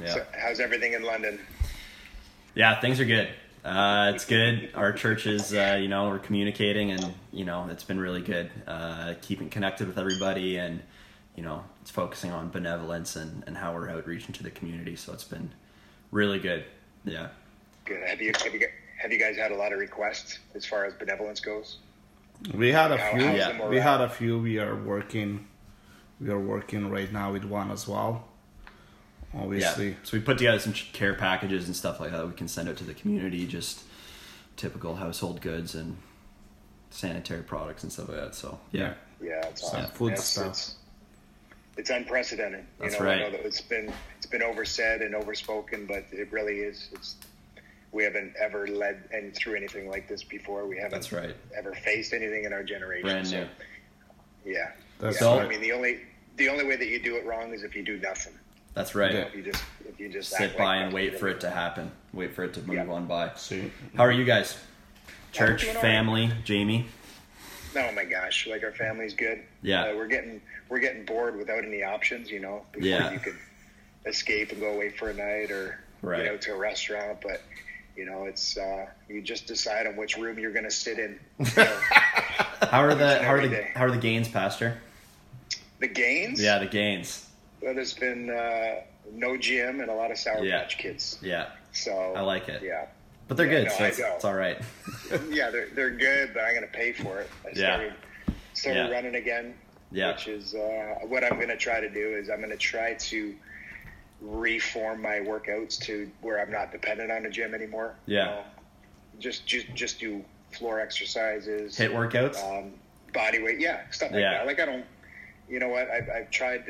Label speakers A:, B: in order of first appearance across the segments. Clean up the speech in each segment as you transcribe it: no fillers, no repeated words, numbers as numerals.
A: Yeah.
B: So how's everything in London?
A: Yeah, things are good. It's good. Our church is, we're communicating, and it's been really good. Keeping connected with everybody, and it's focusing on benevolence and how we're outreaching to the community. So it's been really good. Yeah.
B: Good. Have you guys had a lot of requests as far as benevolence goes?
C: We had a few.
B: Yeah.
C: We had a few. We are working right now with one as well. Obviously.
A: Yeah. So we put together some care packages and stuff like that we can send out to the community, just typical household goods and sanitary products and stuff like that. So yeah.
B: Yeah, it's awesome.
C: Food stuff.
B: It's unprecedented.
A: That's right.
B: I know that it's been oversaid and overspoken, but it really is. We haven't ever led and through anything like this before. We haven't
A: That's right.
B: ever faced anything in our generation.
A: Brand new.
B: Yeah.
C: That's
B: right.
C: right.
B: I mean, the only way that you do it wrong is if you do nothing.
A: That's right.
C: Yeah.
B: If you just
A: Sit by and wait for it to happen. Wait for it to move on by.
C: See.
A: How are you guys? Church,
B: doing all
A: family, Jamie?
B: Oh my gosh, like our family's good.
A: Yeah.
B: We're getting bored without any options, before
A: Yeah.
B: you could escape and go away for a night or
A: Right.
B: get out to a restaurant, but it's you just decide on which room you're going to sit in.
A: How are the Gaines, Pastor?
B: The Gaines?
A: Yeah, the Gaines.
B: Well, there's been no gym and a lot of Sour
A: Yeah.
B: Patch Kids.
A: Yeah.
B: So
A: I like it.
B: Yeah.
A: But they're good,
B: no,
A: so
B: I
A: it's
B: know.
A: all right.
B: Yeah, they're good, but I'm going to pay for it. I started
A: Yeah.
B: running again,
A: Yeah.
B: which is what I'm going to try to do is I'm going to try to reform my workouts to where I'm not dependent on a gym anymore.
A: Yeah.
B: Just do floor exercises,
A: Hit workouts?
B: body weight, stuff like
A: Yeah.
B: that. Like I don't, I've tried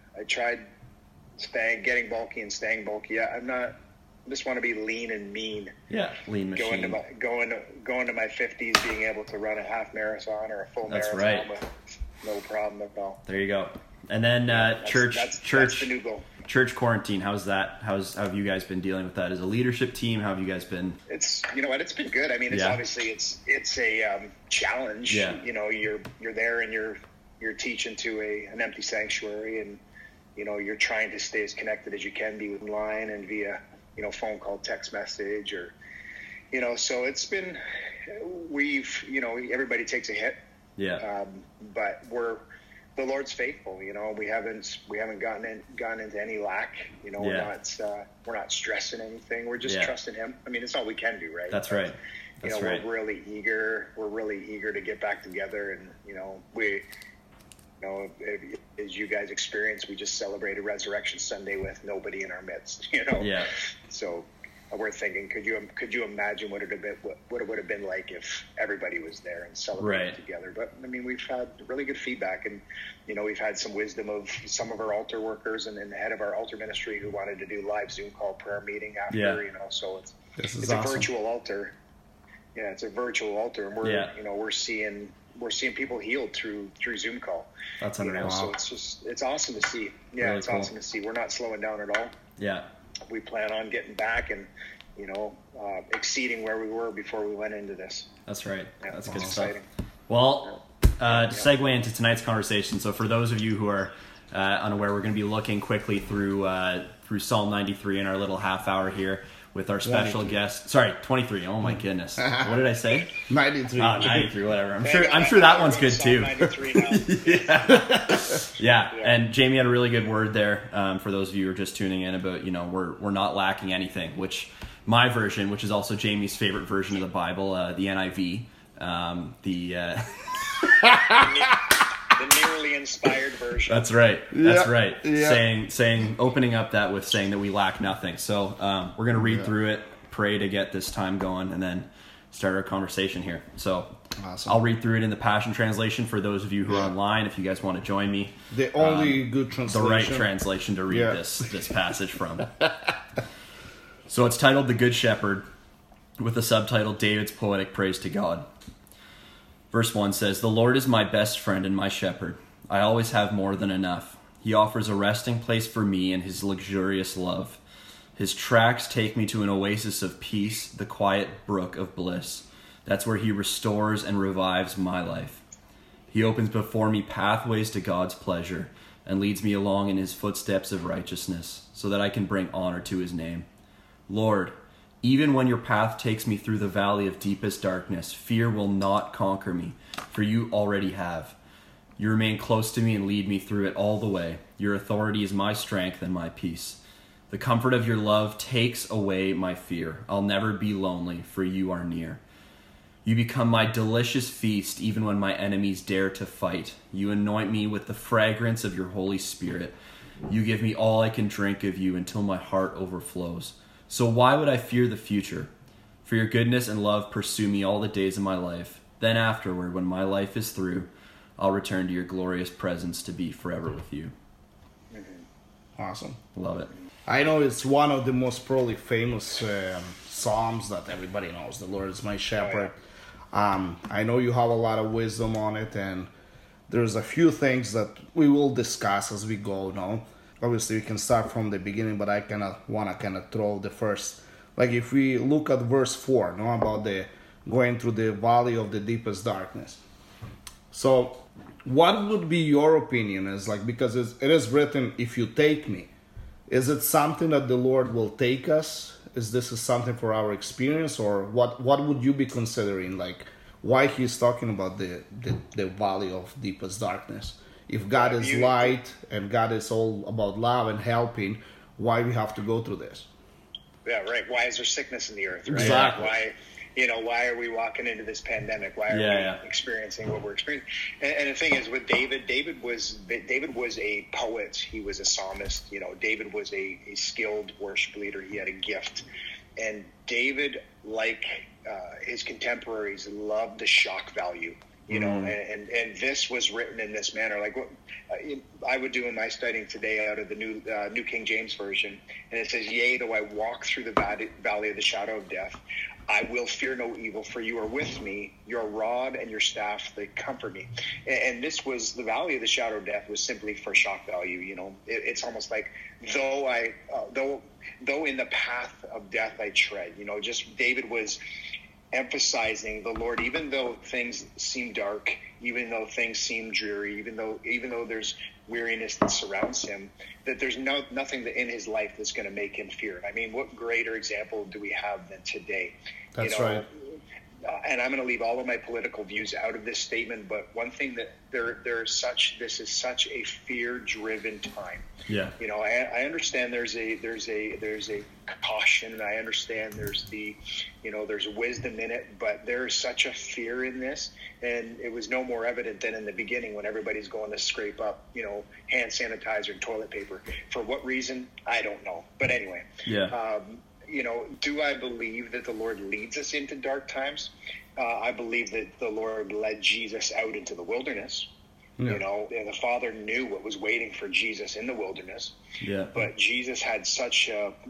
B: getting bulky and staying bulky. I just want to be lean and mean.
A: Yeah, lean machine.
B: Going to my 50s, being able to run a half marathon or a full
A: That's
B: marathon
A: right.
B: with no problem at all.
A: There you go. And then church
B: That's the new goal.
A: Church quarantine, how's that? How have you guys been dealing with that as a leadership team? How have you guys been?
B: It's it's been good. I mean, it's obviously it's a challenge.
A: Yeah.
B: You're there and you're teaching to an empty sanctuary, and you're trying to stay as connected as you can be online and via phone call, text message, or so it's been everybody takes a hit.
A: Yeah.
B: But the Lord's faithful. We haven't gotten into any lack. We're not stressing anything. We're just trusting Him. I mean, it's all we can do, right?
A: That's right. That's right.
B: We're really eager to get back together, and as you guys experienced, we just celebrated Resurrection Sunday with nobody in our midst.
A: Yeah.
B: So we're thinking, could you imagine what it would have been like if everybody was there and celebrated together? But I mean, we've had really good feedback, and we've had some wisdom of some of our altar workers and the head of our altar ministry who wanted to do live Zoom call prayer meeting after. So it's
C: awesome.
B: a virtual altar. Yeah, it's a virtual altar, and we're seeing people healed through Zoom call.
A: That's unreal.
B: So it's awesome to see. Yeah,
A: really
B: it's
A: cool.
B: awesome to see. We're not slowing down at all.
A: Yeah.
B: We plan on getting back and exceeding where we were before we went into this.
A: That's right.
B: Yeah,
A: That's
B: it's
A: good
B: exciting.
A: stuff. Well, to segue into tonight's conversation. So for those of you who are unaware, we're going to be looking quickly through Psalm 93 in our little half hour here with our special guest. Sorry, 23. Oh my goodness. What did I say?
C: 93.
A: 93, whatever. I'm sure that one's good too.
B: 93 now.
A: Yeah. And Jamie had a really good word there for those of you who are just tuning in about, we're not lacking anything, which my version, which is also Jamie's favorite version of the Bible, the NIV,
B: The nearly inspired version.
A: That's right. That's right.
C: Yeah.
A: Saying, opening up that with saying that we lack nothing. So we're going to read through it, pray to get this time going, and then start our conversation here. So
C: Awesome.
A: I'll read through it in the Passion Translation for those of you who are online. If you guys want to join me,
C: The only good
A: the
C: translation.
A: right translation to read this passage from. So it's titled "The Good Shepherd," with the subtitle "David's Poetic Praise to God." Verse 1 says, "The Lord is my best friend and my shepherd. I always have more than enough. He offers a resting place for me in his luxurious love. His tracks take me to an oasis of peace, the quiet brook of bliss. That's where he restores and revives my life. He opens before me pathways to God's pleasure. and leads me along in his footsteps of righteousness, so that I can bring honor to his name. Lord, even when your path takes me through the valley of deepest darkness, fear will not conquer me, for you already have. You remain close to me and lead me through it all the way. Your authority is my strength and my peace. The comfort of your love takes away my fear. I'll never be lonely, for you are near. You become my delicious feast even when my enemies dare to fight. You anoint me with the fragrance of your Holy Spirit. You give me all I can drink of you until my heart overflows. So why would I fear the future? For your goodness and love pursue me all the days of my life. Then afterward, when my life is through, I'll return to your glorious presence to be forever with you.
C: Awesome.
A: Love it.
C: I know it's one of the most probably famous Psalms that everybody knows. The Lord is my shepherd. I know you have a lot of wisdom on it, and there's a few things that we will discuss as we go now. Obviously, we can start from the beginning, but I kind of want to throw the first. Like if we look at verse 4, about the going through the valley of the deepest darkness. So what would be your opinion? Is like, because it is written, if you take me. Is it something that the Lord will take us? Is this something for our experience, or what would you be considering? Like, why he's talking about the valley of deepest darkness? If God is light and God is all about love and helping, why we have to go through this?
B: Yeah, right. Why is there sickness in the earth? Right?
C: Exactly.
B: Why are we walking into this pandemic? Why are we experiencing what we're experiencing? And the thing is, with David was a poet. He was a psalmist. David was a skilled worship leader. He had a gift. And David, like his contemporaries, loved the shock value. And this was written in this manner. Like what I would do in my studying today out of the New King James Version, and it says, "Yea, though I walk through the valley of the shadow of death, I will fear no evil, for you are with me. Your rod and your staff, they comfort me." And this was the valley of the shadow of death was simply for shock value. It's almost like though in the path of death I tread. Just David was emphasizing the Lord, even though things seem dark, even though things seem dreary, even though there's weariness that surrounds him, that there's nothing in his life that's going to make him fear. I mean, what greater example do we have than today?
C: That's right.
B: And I'm going to leave all of my political views out of this statement, but one thing that this is such a fear-driven time.
A: Yeah.
B: I understand there's a caution, and I understand there's wisdom in it, but there's such a fear in this, and it was no more evident than in the beginning when everybody's going to scrape up, hand sanitizer and toilet paper. For what reason? I don't know. But anyway.
A: Yeah.
B: Do I believe that the Lord leads us into dark times? I believe that the Lord led Jesus out into the wilderness. Yeah. And the Father knew what was waiting for Jesus in the wilderness.
A: Yeah.
B: But Jesus had such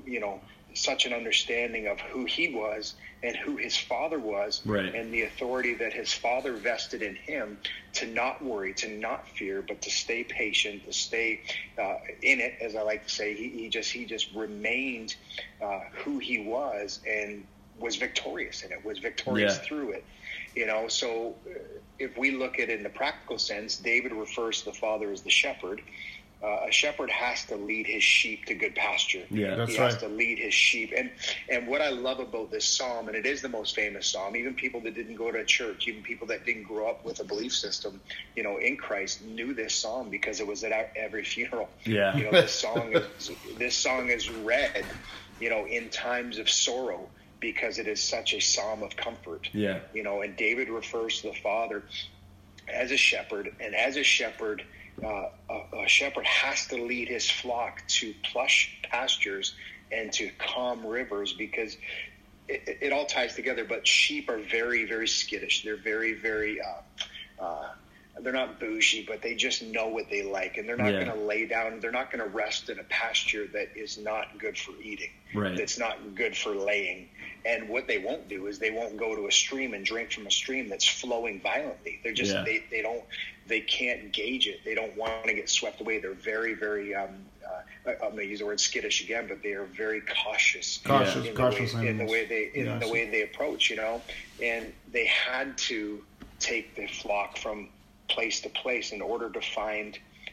B: an understanding of who he was and who his Father was,
A: right,
B: and the authority that his Father vested in him to not worry, to not fear, but to stay patient, to stay in it, as I like to say. He just remained who he was and was victorious in it, was victorious through it. So if we look at it in the practical sense, David refers to the Father as the shepherd. A shepherd has to lead his sheep to good pasture.
C: Yeah, that's
B: he has to lead his sheep. And what I love about this psalm, and it is the most famous psalm, even people that didn't go to church, even people that didn't grow up with a belief system, in Christ, knew this psalm because it was at every funeral.
A: Yeah.
B: This song is read, in times of sorrow, because it is such a psalm of comfort.
A: Yeah.
B: And David refers to the Father as a shepherd, and as a shepherd, a shepherd has to lead his flock to plush pastures and to calm rivers, because it all ties together. But sheep are very, very skittish. They're very, very they're not bougie, but they just know what they like, and they're not going to lay down. They're not going to rest in a pasture that is not good for eating.
A: Right.
B: That's not good for laying. And what they won't do is they won't go to a stream and drink from a stream that's flowing violently. They're just they can't gauge it. They don't want to get swept away. They're very, very I'm going to use the word skittish again, but they are very cautious in the way they approach. And they had to take the flock from place to place in order to find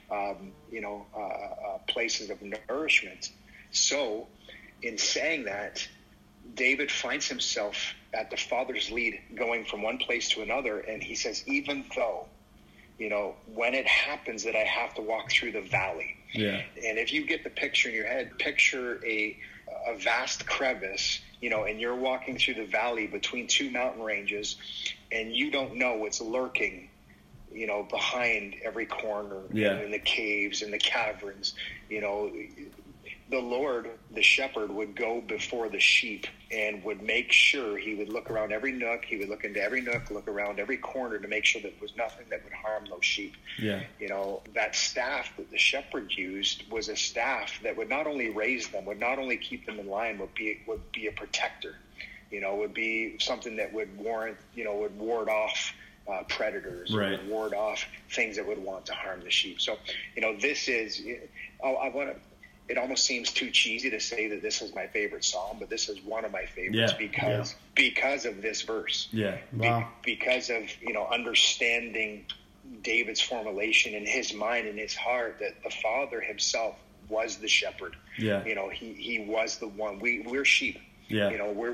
B: places of nourishment. So in saying that, David finds himself at the Father's lead going from one place to another, and he says, even though, when it happens that I have to walk through the valley.
A: Yeah.
B: And if you get the picture in your head, picture a vast crevice, and you're walking through the valley between two mountain ranges, and you don't know what's lurking, behind every corner, in the caves and the caverns. The Lord, the shepherd, would go before the sheep and would make sure he would look around every nook. He would look into every nook, look around every corner to make sure that there was nothing that would harm those sheep. Yeah. That staff that the shepherd used was a staff that would not only raise them, would not only keep them in line, would be a protector. Would be something that would would ward off predators, right, or ward off things that would want to harm the sheep. So, this is, it almost seems too cheesy to say that this is my favorite psalm, but this is one of my favorites because of this verse. Yeah. Wow. Because of, understanding David's formulation in his mind and his heart, that the Father himself was the shepherd. Yeah. He was the one. We're sheep. Yeah.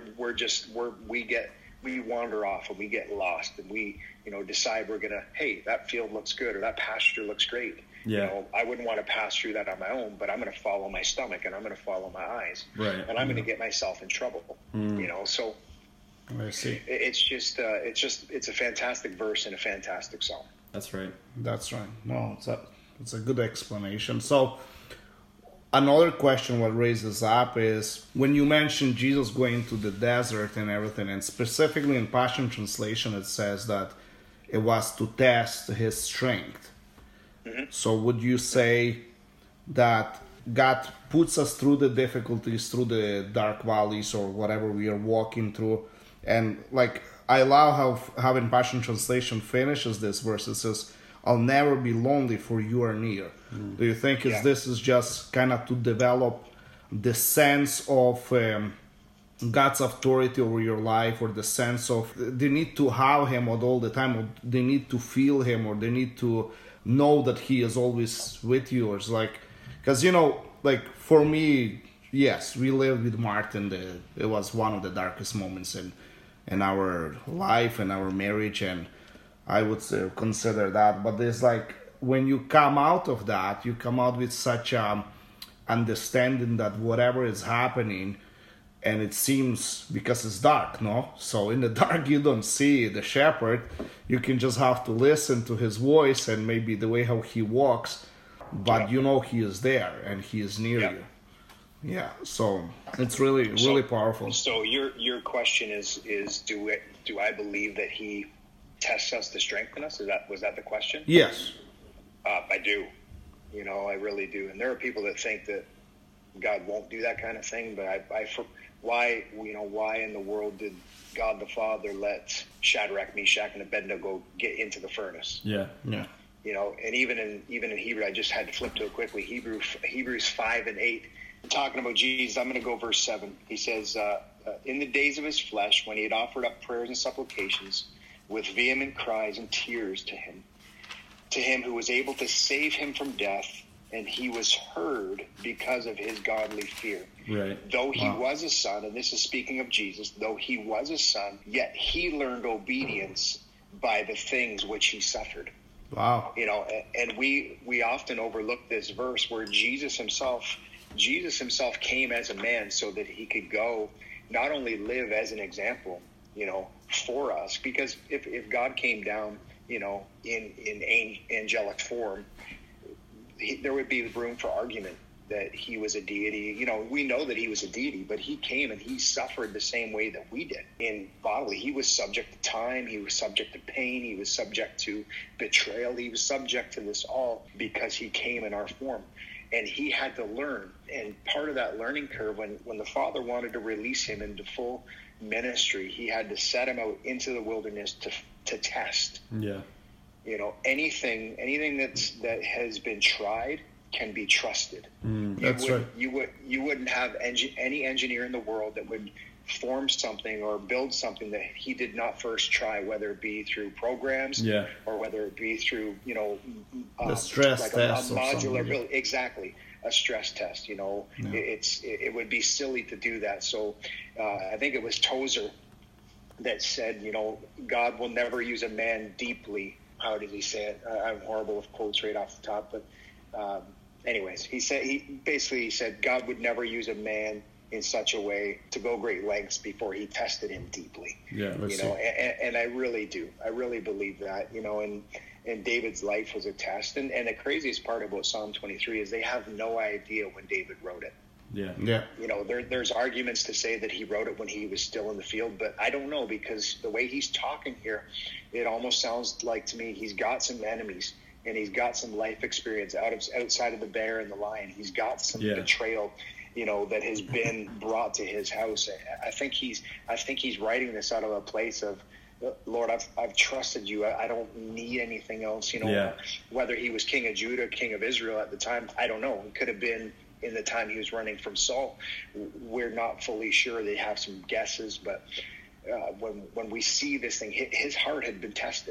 B: We wander off and we get lost, and we, decide we're gonna, hey, that field looks good or that pasture looks great. Yeah. I wouldn't want to pass through that on my own, but I'm going to follow my stomach and I'm going to follow my eyes, right, and I'm going to get myself in trouble. So I see. It's a fantastic verse and a fantastic song.
A: That's right.
C: No, it's a good explanation. So another question what raises up is when you mention Jesus going to the desert and everything, and specifically in Passion Translation, it says that it was to test his strength. Mm-hmm. So would you say that God puts us through the difficulties, through the dark valleys or whatever we are walking through? And like, I love how in Passion Translation finishes this verse. It says, I'll never be lonely, for you are near. Do you think this is just kind of to develop the sense of God's authority over your life, or the sense of they need to have him all the time, or they need to feel him, or they need to know that he is always with you? Or it's like, because like for me, yes, we lived with Martin. It was one of the darkest moments in our life and our marriage, and I would consider that. But it's like when you come out of that, you come out with such understanding that whatever is happening, and it seems, because it's dark, no? So in the dark, you don't see the shepherd. You can just have to listen to his voice and maybe the way how he walks, but he is there and he is near you. Yeah, so it's really powerful.
B: So your question is do I believe that he tests us to strengthen us? Was that the question?
C: Yes.
B: I do. I really do. And there are people that think that God won't do that kind of thing, but why in the world did God the Father let Shadrach, Meshach, and Abednego get into the furnace? Yeah. And even in Hebrew, I just had to flip to it quickly. Hebrews 5:8, talking about Jesus. I'm going to go verse 7. He says, in the days of his flesh, when he had offered up prayers and supplications with vehement cries and tears to him who was able to save him from death, and he was heard because of his godly fear. Right. Though he was a son, and this is speaking of Jesus, though he was a son, yet he learned obedience by the things which he suffered. Wow. And we often overlook this verse where Jesus himself came as a man so that he could go not only live as an example, for us, because if God came down, in angelic form, there would be room for argument that he was a deity. We know that he was a deity, but he came and he suffered the same way that we did in bodily. He was subject to time. He was subject to pain. He was subject to betrayal. He was subject to this all because he came in our form. And he had to learn. And part of that learning curve, when the Father wanted to release him into full ministry, he had to set him out into the wilderness to test. Yeah. Anything that has been tried can be trusted.
C: That's right.
B: You wouldn't have any engineer in the world that would form something or build something that he did not first try, whether it be through programs or whether it be through,
C: the stress
B: like
C: test
B: a modular build.
C: Yeah.
B: Exactly. A stress test, it would be silly to do that. So I think it was Tozer that said, God will never use a man deeply. How did he say it? I'm horrible with quotes right off the top, but anyways, he said God would never use a man in such a way to go great lengths before he tested him deeply.
A: Yeah,
B: and I really do. I really believe that, and David's life was a test. And the craziest part about Psalm 23 is they have no idea when David wrote it.
A: Yeah.
B: There's arguments to say that he wrote it when he was still in the field, but I don't know, because the way he's talking here, it almost sounds like to me he's got some enemies and he's got some life experience outside of the bear and the lion. He's got some betrayal, that has been brought to his house. I think he's writing this out of a place of, Lord, I've trusted you. I don't need anything else. Whether he was king of Judah, king of Israel at the time, I don't know. It could have been in the time he was running from Saul. We're not fully sure. They have some guesses, but when we see this thing, his heart had been tested.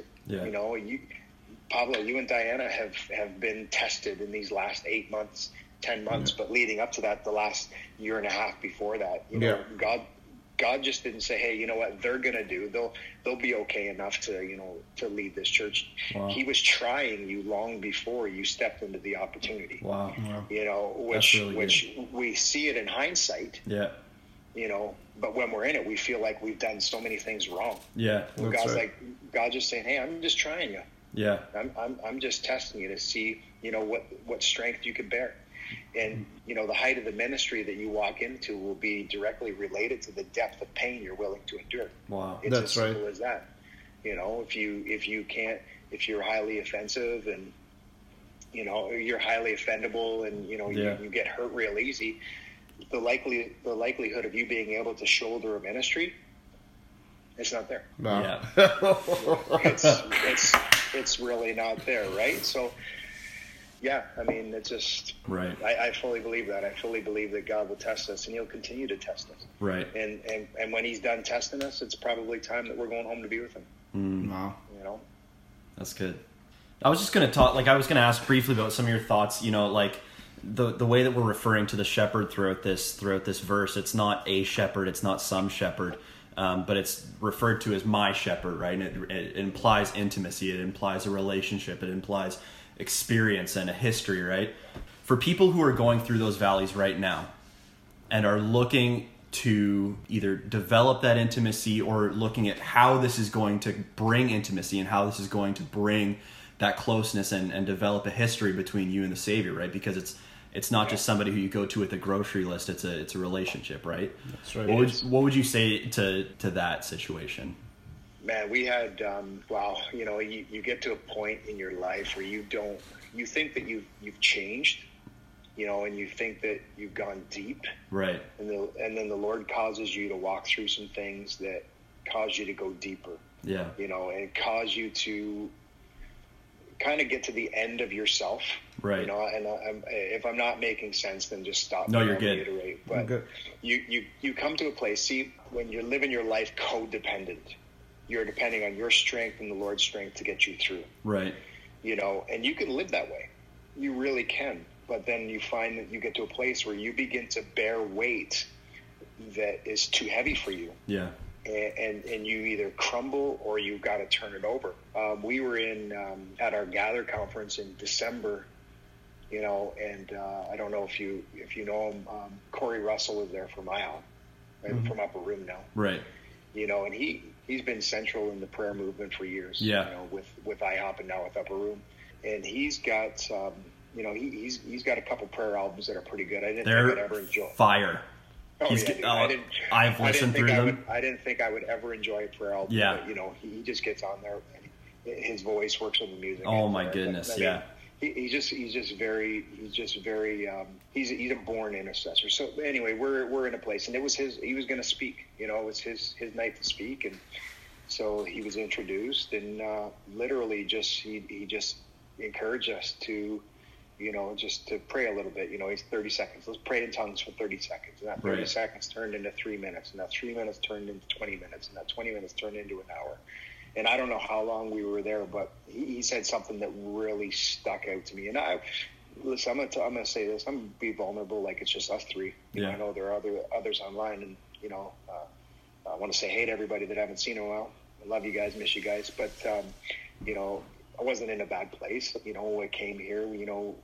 B: Pablo, you and Diana have been tested in these last 8 months, 10 months, but leading up to that, the last year and a half before that, God just didn't say, hey, you know what they're going to do? They'll be okay enough to lead this church. Wow. He was trying you long before you stepped into the opportunity.
A: Wow.
B: Which we see it in hindsight.
A: Yeah.
B: But when we're in it, we feel like we've done so many things wrong.
A: Yeah.
B: Well, God's just saying, hey, I'm just trying you.
A: Yeah.
B: I'm just testing you to see, what strength you could bear. And, the height of the ministry that you walk into will be directly related to the depth of pain you're willing to endure.
A: Wow.
B: It's as simple as that. If you're highly offensive and, you're highly offendable and, you get hurt real easy, the likelihood of you being able to shoulder a ministry, it's not there.
C: No.
A: Yeah.
B: It's really not there. Right. So, yeah, I mean, it's just
A: right.
B: I fully believe that. I fully believe that God will test us, and He'll continue to test us.
A: Right.
B: And when He's done testing us, it's probably time that we're going home to be with Him.
C: Wow.
A: That's good. I was just going to talk. I was going to ask briefly about some of your thoughts. The way that we're referring to the shepherd throughout this verse. It's not a shepherd. It's not some shepherd. But it's referred to as my shepherd, right? And it implies intimacy. It implies a relationship. It implies experience and a history, right? For people who are going through those valleys right now and are looking to either develop that intimacy or looking at how this is going to bring intimacy and how this is going to bring that closeness and develop a history between you and the Savior, right? Because it's not just somebody who you go to with a grocery list. It's a relationship, right? That's right. What would you say to that situation?
B: Man, we had, you get to a point in your life where you think that you've changed, and you think that you've gone deep.
A: Right.
B: And then the Lord causes you to walk through some things that cause you to go deeper.
A: Yeah.
B: And cause you to kind of get to the end of yourself.
A: Right.
B: And if I'm not making sense, then just stop.
A: No, you're good.
B: Reiterate. But
C: good.
B: You come to a place, see, when you're living your life codependent, you're depending on your strength and the Lord's strength to get you through.
A: Right.
B: And you can live that way. You really can. But then you find that you get to a place where you begin to bear weight that is too heavy for you.
A: Yeah.
B: And you either crumble or you've got to turn it over. We were at our Gather conference in December, and I don't know if you know him. Corey Russell was there from IHOP, right, from Upper Room now.
A: Right.
B: And he's been central in the prayer movement for years.
A: Yeah.
B: With IHOP and now with Upper Room, and he's got he's got a couple prayer albums that are pretty good. I didn't think I'd ever enjoy
A: fire. I've listened through them.
B: I didn't think I would ever enjoy a prayer album.
A: Yeah.
B: But, he just gets on there. And his voice works with the music.
A: Oh my goodness!
B: But,
A: yeah.
B: He's just very. He's a born intercessor. So anyway, we're in a place, and he was going to speak. It was his night to speak, and so he was introduced, and literally he just encouraged us to you know, just to pray a little bit. You know, he's 30 seconds. Let's pray in tongues for 30 seconds. And that 30 seconds turned into 3 minutes. And that 3 minutes turned into 20 minutes. And that 20 minutes turned into an hour. And I don't know how long we were there, but he said something that really stuck out to me. And listen, I'm gonna say this. I'm gonna be vulnerable, like it's just us three. You know, I know there are others online, and you know, I want to say hey to everybody that I haven't seen in a while. I love you guys, miss you guys, but you know, I wasn't in a bad place. You know, I came here. You know,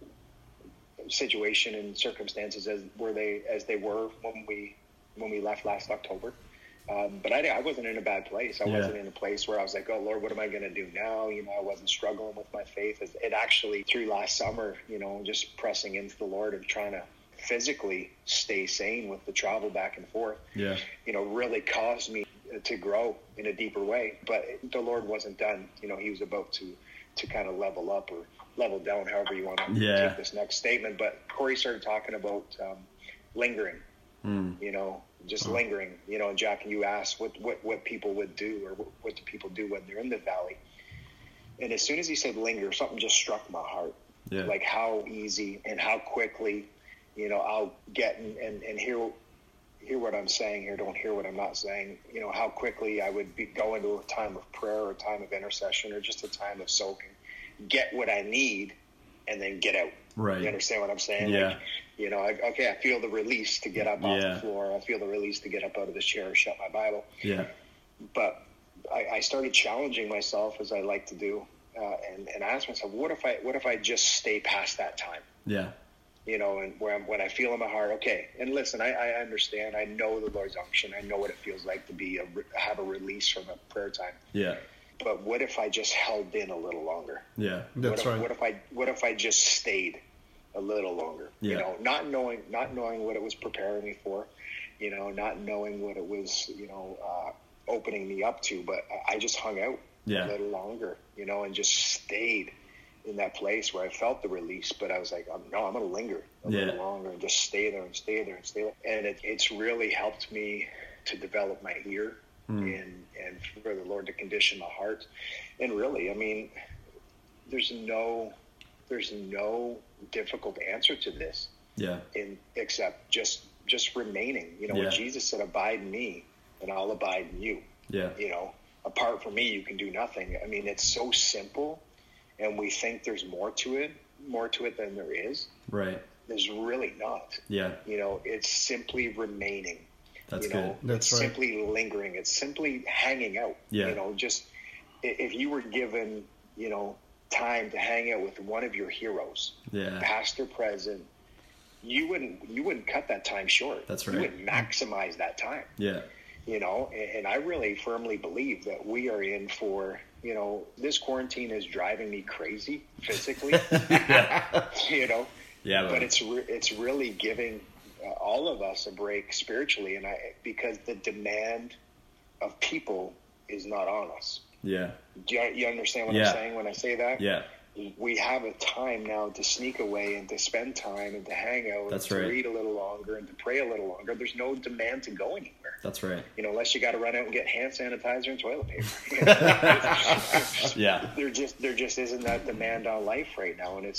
B: situation and circumstances as they were when we left last October. But I wasn't in a bad place. I wasn't in a place where I was like, oh, Lord, what am I going to do now? You know, I wasn't struggling with my faith. It actually, through last summer, you know, just pressing into the Lord and trying to physically stay sane with the travel back and forth, you know, really caused me to grow in a deeper way. But the Lord wasn't done. You know, he was about to kind of level up or level down, however you want to take this next statement. But Corey started talking about lingering, you know, just lingering, you know, and Jack, you asked what people would do, or what do people do when they're in the valley. And as soon as he said linger, something just struck my heart. Like how easy and how quickly, you know, I'll get and hear what I'm saying here, don't hear what I'm not saying. You know, how quickly I would go into a time of prayer or a time of intercession or just a time of soaking, get what I need, and then get out. Right. You understand what I'm saying?
A: Yeah.
B: Like, you know, I feel the release to get up off the floor. I feel the release to get up out of this chair or shut my Bible.
A: Yeah.
B: But I started challenging myself, as I like to do, and I asked myself, what if I just stay past that time?
A: Yeah.
B: You know, and when I feel in my heart, okay. And listen, I understand. I know the Lord's unction. I know what it feels like to have a release from a prayer time.
A: Yeah.
B: But what if I just held in a little longer?
A: Yeah,
C: that's right.
B: What if I just stayed a little longer?
A: Yeah.
B: You know, not knowing what it was preparing me for, you know, not knowing what it was, you know, opening me up to. But I just hung out a little longer, you know, and just stayed in that place where I felt the release. But I was like, no, I'm going to linger a little longer and just stay there and stay there and stay there. And it's really helped me to develop my ear. And for the Lord to condition my heart. And really, I mean, there's no difficult answer to this. Except just remaining. You know, when Jesus said, abide in me and I'll abide in you. Yeah. You know, apart from me, you can do nothing. I mean, it's so simple, and we think there's more to it than there is.
A: Right.
B: There's really not. Yeah. You know, it's simply remaining.
A: That's
B: you know,
A: good.
B: That's right. Simply lingering. It's simply hanging out. Yeah. You know, just if you were given, you know, time to hang out with one of your heroes, past or present, you wouldn't cut that time short.
A: That's right.
B: You would maximize that time.
A: Yeah.
B: You know, and I really firmly believe that we are in for, you know, this quarantine is driving me crazy physically. You know. Yeah. But it's really giving all of us a break spiritually, and because the demand of people is not on us. Yeah. Do you understand what I'm saying when I say that? Yeah. We have a time now to sneak away and to spend time and to hang out and to read a little longer and to pray a little longer. There's no demand to go anywhere.
A: That's right.
B: You know, unless you got to run out and get hand sanitizer and toilet paper.
A: Yeah.
B: There just isn't that demand on life right now, and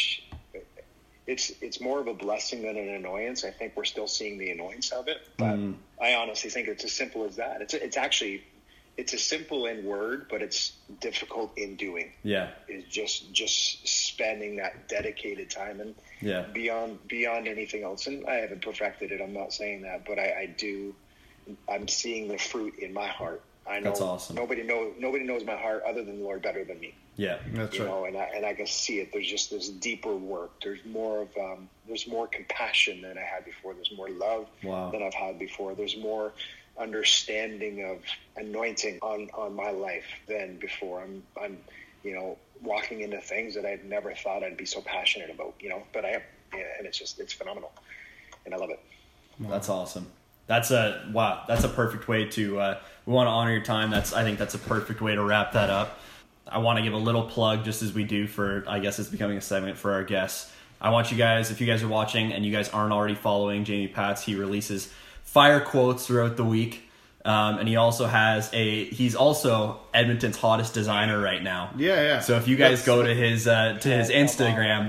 B: it's more of a blessing than an annoyance. I think we're still seeing the annoyance of it, but I honestly think it's as simple as that. It's a simple in word, but it's difficult in doing. Yeah, is just spending that dedicated time and beyond anything else. And I haven't perfected it. I'm not saying that, but I do. I'm seeing the fruit in my heart. I know
A: that's awesome.
B: Nobody knows my heart other than the Lord better than me.
A: Yeah, that's right.
B: You know, and I can see it. There's just this deeper work. There's more compassion than I had before. There's more love than I've had before. There's more understanding of anointing on my life than before. I'm you know, walking into things that I'd never thought I'd be so passionate about. You know, but I am, and it's phenomenal, and I love it.
A: That's awesome. That's a perfect way to. We want to honor your time. I think that's a perfect way to wrap that up. I want to give a little plug, just as we do for, I guess it's becoming a segment for our guests. I want you guys, if you guys are watching and you guys aren't already following Jamie Patz, he releases fire quotes throughout the week. And he also has he's also Edmonton's hottest designer right now.
C: Yeah.
A: So if you guys go to his Instagram,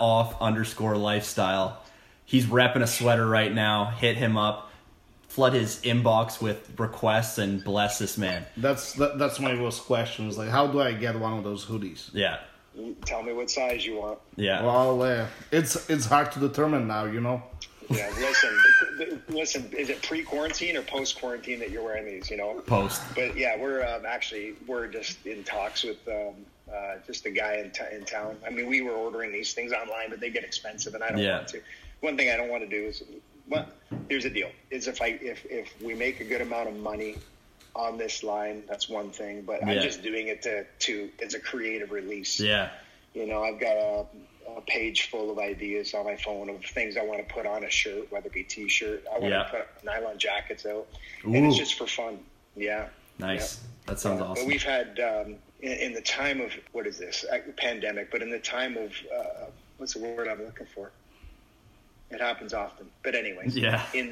A: _lifestyle, he's repping a sweater right now. Hit him up. Flood his inbox with requests and bless this man.
C: That's my first question. Is like, how do I get one of those hoodies?
A: Yeah.
B: Tell me what size you want.
A: Yeah.
C: Well, it's hard to determine now, you know.
B: Yeah, listen. Is it pre-quarantine or post-quarantine that you're wearing these? You know,
A: Post.
B: But yeah, we're just in talks with just a guy in town. I mean, we were ordering these things online, but they get expensive, and I don't want to. One thing I don't want to do is, here's the deal: is if we make a good amount of money on this line, that's one thing. But I'm just doing it to it's a creative release.
A: Yeah.
B: You know, I've got a page full of ideas on my phone of things I want to put on a shirt, whether it be t-shirt. I want to put nylon jackets out. Ooh. And it's just for fun. Yeah.
A: Nice. Yeah. That sounds awesome.
B: But we've had, in the time of, what is this? Pandemic, but in the time of, what's the word I'm looking for? It happens often. But anyways, in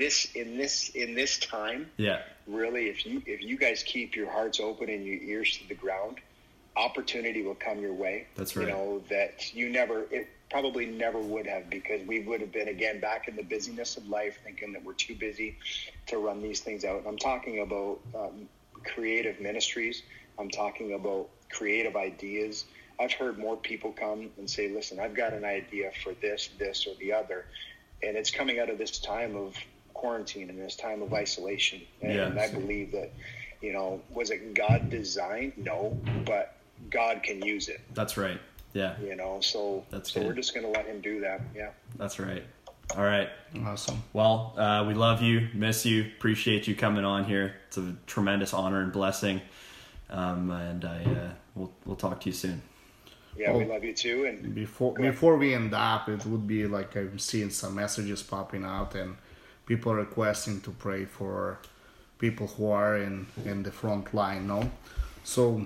B: this time, really, if you guys keep your hearts open and your ears to the ground, opportunity will come your way.
A: That's right.
B: You know, that it probably never would have, because we would have been, again, back in the busyness of life, thinking that we're too busy to run these things out. And I'm talking about creative ministries. I'm talking about creative ideas. I've heard more people come and say, listen, I've got an idea for this, or the other. And it's coming out of this time of quarantine and this time of isolation. And I believe that, you know, was it God designed? No, but God can use it.
A: That's right. Yeah.
B: You know, so we're just going to let him do that. Yeah.
A: That's right. All right.
C: Awesome.
A: Well, we love you, miss you, appreciate you coming on here. It's a tremendous honor and blessing. And we'll talk to you soon.
B: Yeah, we love you too. And
C: before we end up, it would be like I'm seeing some messages popping out and people requesting to pray for people who are in the front line, no? So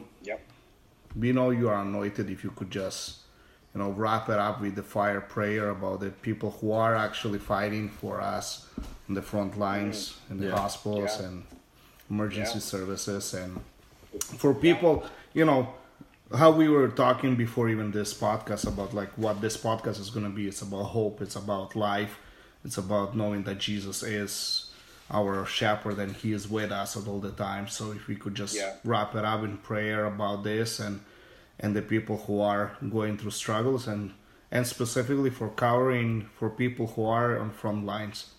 C: we know you are anointed. If you could just, you know, wrap it up with the fire prayer about the people who are actually fighting for us in the front lines, in the hospitals and emergency services, and for people, you know, how we were talking before even this podcast about like what this podcast is going to be. It's about hope. It's about life. It's about knowing that Jesus is our shepherd and he is with us at all the time. So if we could just wrap it up in prayer about this and the people who are going through struggles and specifically for covering for people who are on front lines.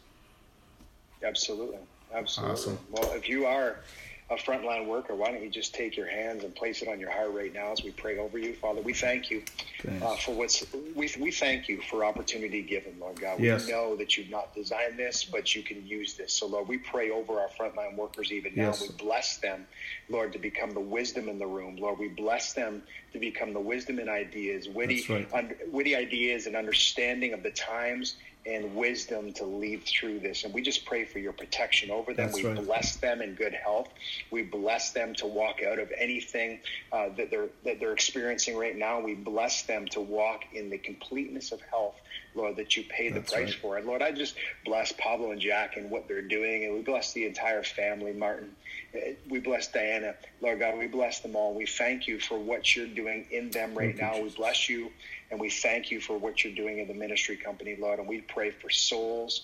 B: Absolutely.
C: Awesome.
B: Well, if you are a frontline worker, why don't you just take your hands and place it on your heart right now as we pray over you. Father, we thank you for we thank you for opportunity given, Lord God. We know that you've not designed this, but you can use this. So, Lord, we pray over our frontline workers even now. We bless them, Lord, to become the wisdom in the room. Lord, we bless them to become the wisdom and ideas, witty ideas and understanding of the times and wisdom to lead through this. And we just pray for your protection over them. We bless them in good health. We bless them to walk out of anything that they're experiencing right now. We bless them to walk in the completeness of health, Lord, that you paid the price for. And Lord, I just bless Pablo and Jack and what they're doing. And we bless the entire family, Martin. We bless Diana. Lord God, we bless them all. We thank you for what you're doing in them right now. We bless you. And we thank you for what you're doing in the ministry company, Lord. And we pray for souls,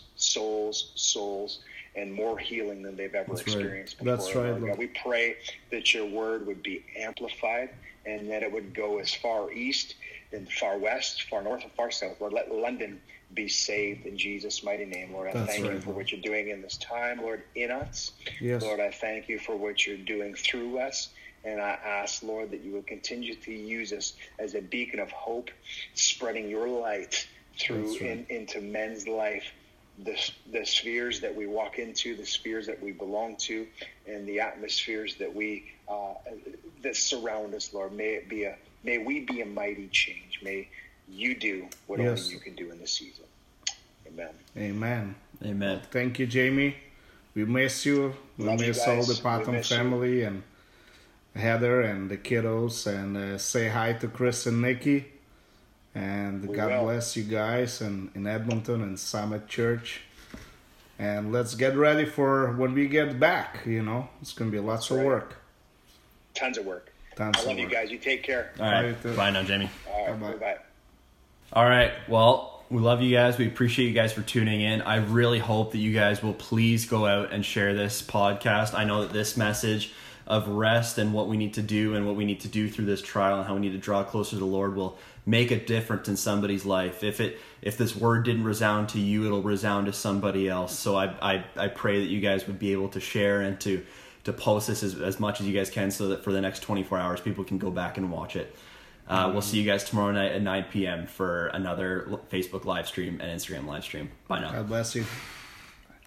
B: and more healing than they've ever experienced before.
C: That's right, Lord.
B: We pray that your word would be amplified and that it would go as far east and far west, far north and far south. Lord, let London be saved in Jesus' mighty name, Lord. I thank you for what you're doing in this time, Lord, in us.
C: Yes.
B: Lord, I thank you for what you're doing through us. And I ask, Lord, that you would continue to use us as a beacon of hope, spreading your light through into men's life, the spheres that we walk into, the spheres that we belong to, and the atmospheres that we that surround us, Lord. May we be a mighty change. May you do what only you can do in this season. Amen.
C: Amen. Thank you, Jamie. We miss you. We miss all the Patton family and Heather and the kiddos, and say hi to Chris and Nikki, and God bless you guys in Edmonton and Summit Church. And let's get ready for when we get back. It's going to be lots of work.
B: Tons of work.
C: I
B: love you guys. You take care.
A: All right. Bye now, Jamie.
B: All right. Bye.
A: All right. Well, we love you guys. We appreciate you guys for tuning in. I really hope that you guys will please go out and share this podcast. I know that this message of rest and what we need to do and what we need to do through this trial and how we need to draw closer to the Lord will make a difference in somebody's life. If this word didn't resound to you, it'll resound to somebody else. So I pray that you guys would be able to share and to post this as much as you guys can, so that for the next 24 hours people can go back and watch it. We'll see you guys tomorrow night at 9 p.m. for another Facebook live stream and Instagram live stream. Bye now.
C: God bless you.